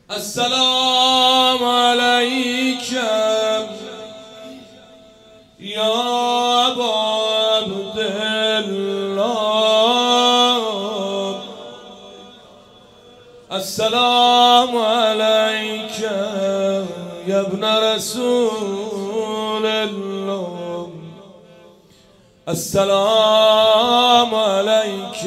السلام عليك يا أبا عبد الله. السلام عليك يا ابن رسول الله. السلام عليك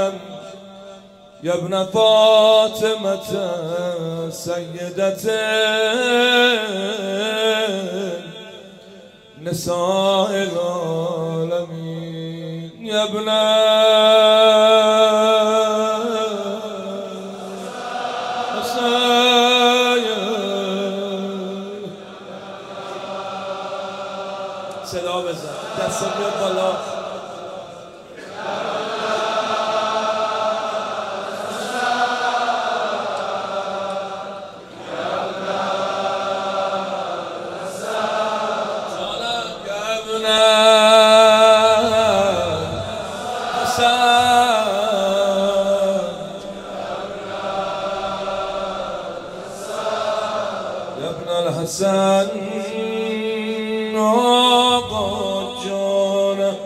يا ابن فاطمة سيدة نساء العالمين. يا ابن صدا بزن، دست بیاد بالا. حسن آقا جانم،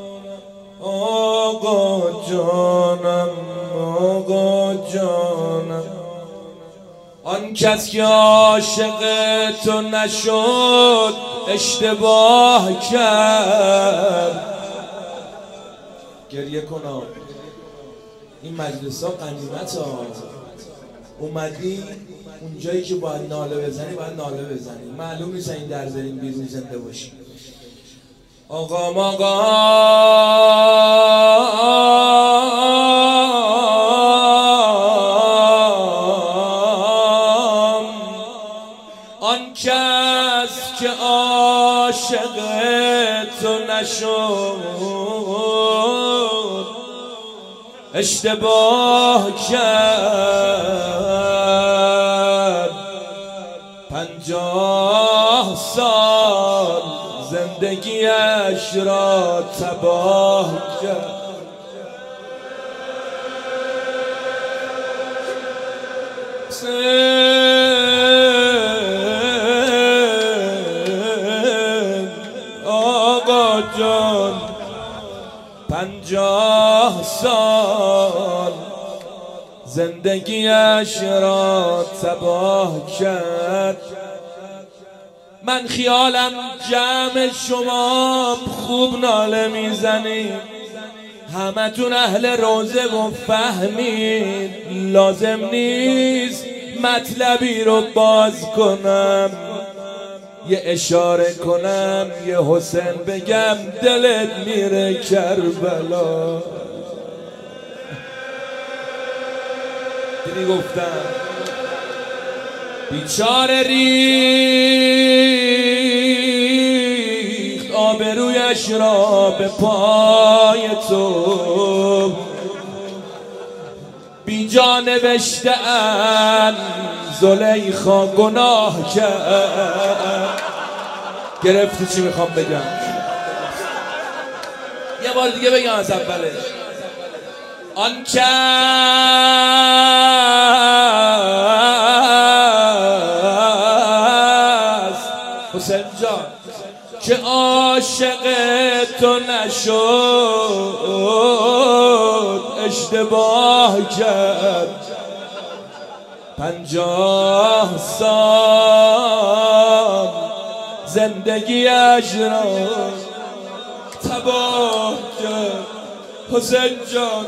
آقا جانم، آقا جانم. آن کس که عاشق تو نشد اشتباه کرد. گریه کنم، این مجلس ها غنیمت ها. اومدی اونجایی که باید ناله بزنی باید ناله بزنی. معلوم نیست این در بریم بیرون زنده باشی. آقام آن کس که عاشق تو نشد اشتباه کرد. 50 سال زندگیش را تباه کرد. آقا جان 50 سال زندگیش را تباه کرد. من خیالم جمع شما خوب ناله میزنید، همتون اهل روزه و فهمید. لازم نیست مطلبی رو باز کنم، یه اشاره کنم، یه حسین بگم دلت میره کربلا. دیدی گفتم بیچاره ریخت آبرویش را به پای تو. بیجا نوشته‌اند زلیخا گناه کرد. گرفتی چی میخوام بگم؟ یه بار دیگه بگم از اولش. آن کس حسین جان که عاشق تو نشد اشتباه کرد. 50 سال زندگیش را تباه کرد. حسین جان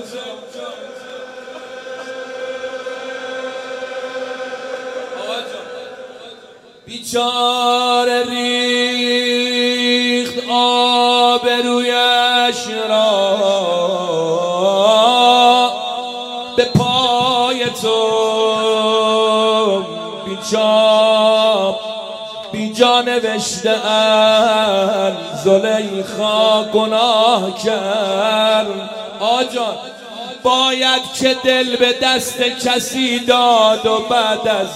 بیچاره ریخت آبرویش را به پای تو. بیجا نوشته‌اند زلیخا گناه کرد. آجان باید که دل به دست کسی داد و بعد از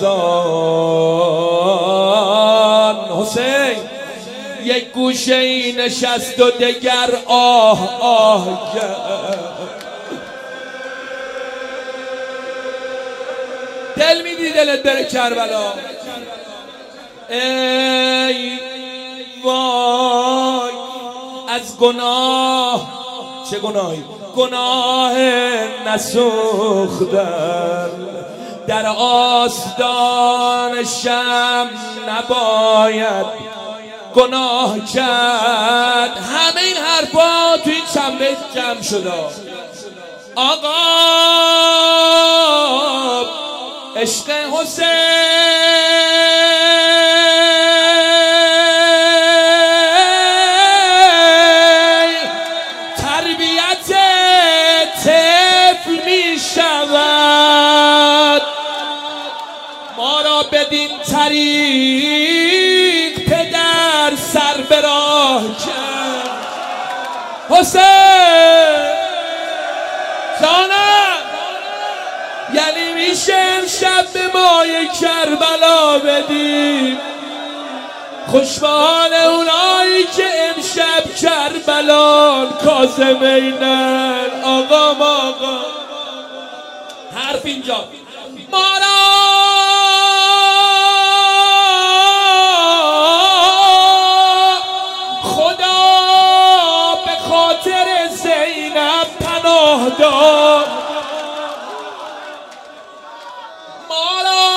آن حسین یک گوشه ای نشست و دگر آه آه کرد. دل میدی دلت بره کربلا. ای وای از گناه، چه گناهی؟ گناه نسوختن در آستان شم نباید گناه کرد. همه این حرفا تو این چند بیت جمع شده. آقا عشق حسین تربیت طفل می شود، ما را بدین طریق پدر سر به راه کرد. حسین جانم، یعنی میشه امشب به مای کربلا بدیم؟ خوشبال اونایی که امشب کربلان کاظمینن. آقا حرف اینجا ما را خدا به خاطر زینب پناه داد، ما را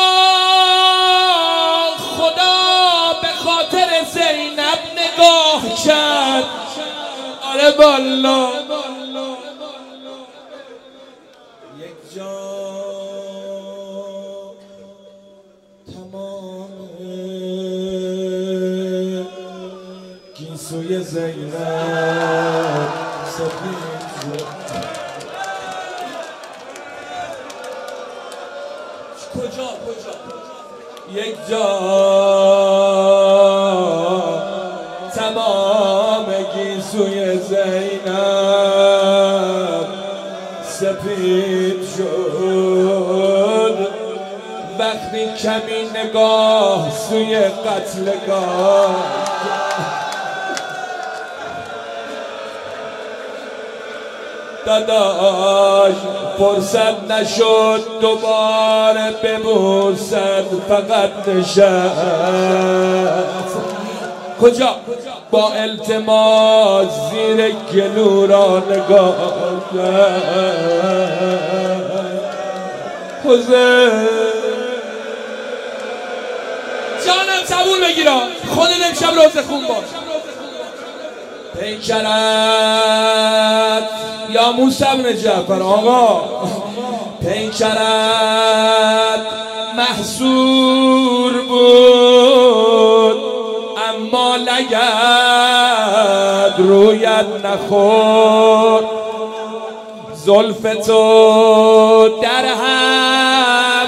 خدا به خاطر زینب نگاه کرد. آره والا یک جا تمام گیسوی زینب سفید شد. کجا یک جا تمام گیسوی زینب سپید شد. وقتی کمی نگاه سوی قتلگاه داداش فرصت نشد دوباره ببوسد، فقط نشست. کجا؟ با التماس زیر گلو را نگاه کرد. حسین جانم صبور بگیرم، خودت امشب روزه خون باش. پیکرت یا موسی بن جعفر، آقا پیکرت محصور بود اما لگد رویت نخورد. زلف تو در هم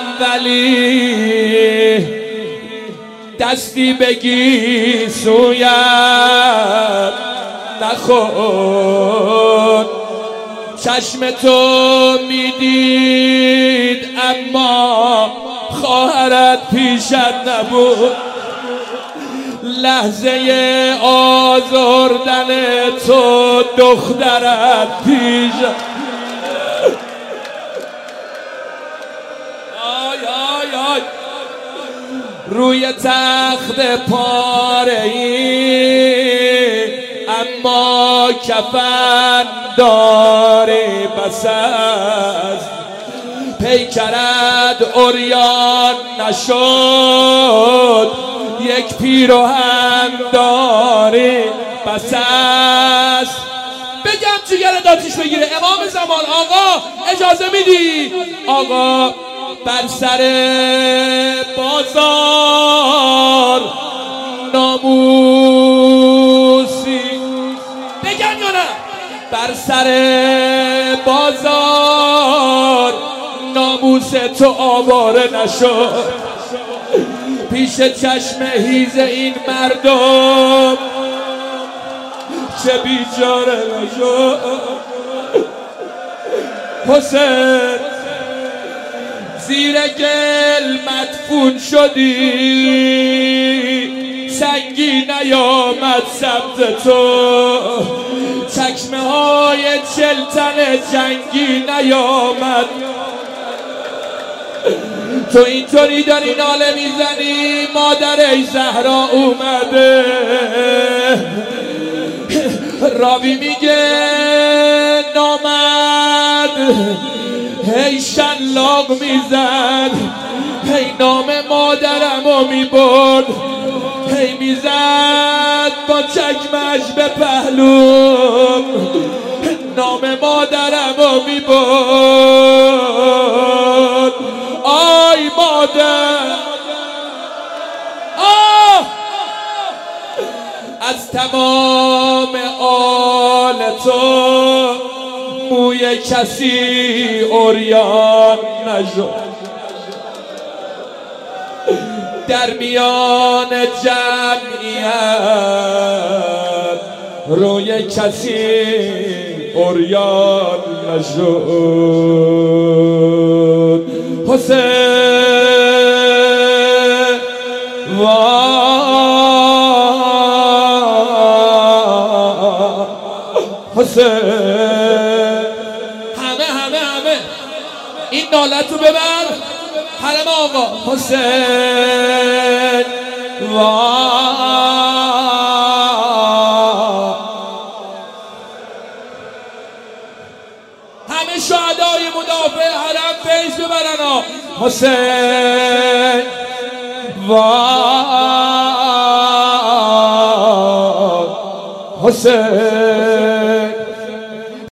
ولی دستی بگی سویت نخورد. چشم تو میدید اما خواهرت پیشت نبود. لحظه آزردن تو دخترت پیشت. آی روی تخت پاره‌ای اما کفن داری بس است. پیکرت عریان نشد، یک پیراهن داری بس است. بگم جگرت آتیش بگیره امام زمان. آقا اجازه میدی؟ آقا بر سر بازار ناموسی، بگم یا نه؟ بر سر بازار ناموس تو آواره نشد. پیش چشم هیز این مردم چه بیچاره نشد. حسین زیر گل مدفون شدی، سنگی نیامد سمت تو. چکمه های چلتن جنگی نیامد. تو اینطوری داری ناله میزنی مادر ای زهرا اومده. راوی میگه نامرد هی شلاق میزد، هی نام مادرمو میبرد، هی میزد با چکمش به پهلوم، نام مادرمو میبرد. آی مادر، از تمام آل تو موی کسی عریان نشد، در میان جمعیت روی کسی عریان نشد. حسین حسین، همه این نالتو ببر حرم آقا. حسین همه شهدای مدافع حرم فیض ببرن. حسین حسین